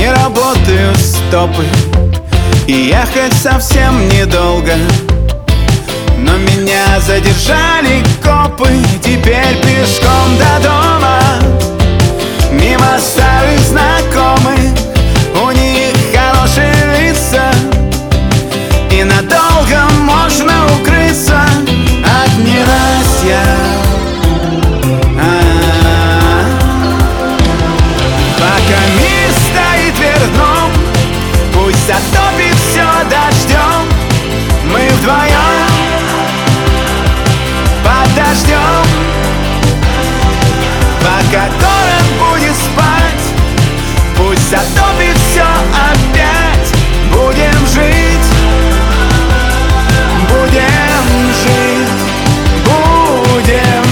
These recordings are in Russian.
не работают стопы, и ехать совсем недолго. Но меня задержали копы, теперь пешком до дома. Мимо старых знакомых, у них хорошие лица, и надолго можно укрыться от ненастья. Пока мир стоит вверх дном, пусть затопит все дождем. Мы вдвоем подождем, пока город будет спать. Пусть затопит все опять. Будем жить, будем жить, будем.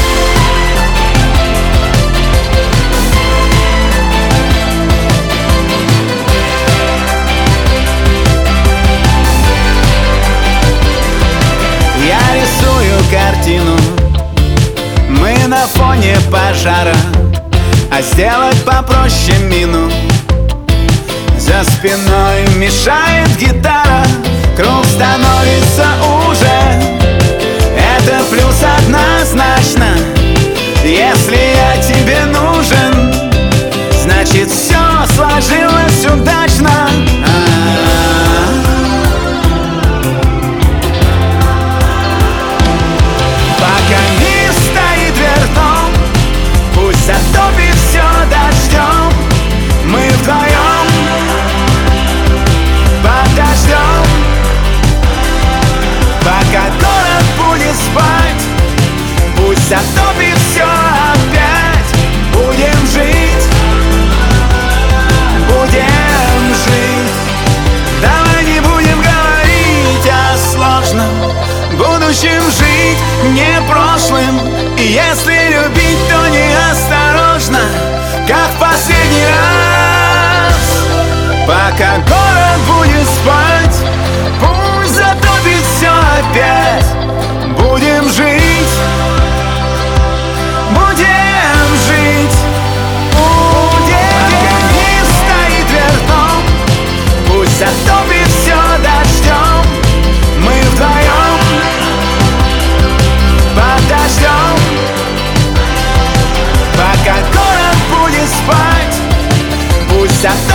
Я рисую картину, мы на фоне пожара, а сделать попроще мину. За спиной мешает гитара, круг становится уже. Это плюс однозначно. Если я тебе нужен, значит все сложилось удачно. Пока мир стоит вверх дном, пусть затопит все дождем. Мы вдвоем подождем, пока город будет спать. Пусть затопит все опять. Будем жить, будем жить. Давай не будем говорить о сложном, будущем жить не прошлым. И если любить, то неосторожно, как в последний раз. Пока город будет спать, пусть затопит все опять. Будем жить, будем жить, будем. Пока мир стоит вверх дном, пусть затопит все дождем. Мы вдвоем подождем, пока город будет спать. Пусть затопит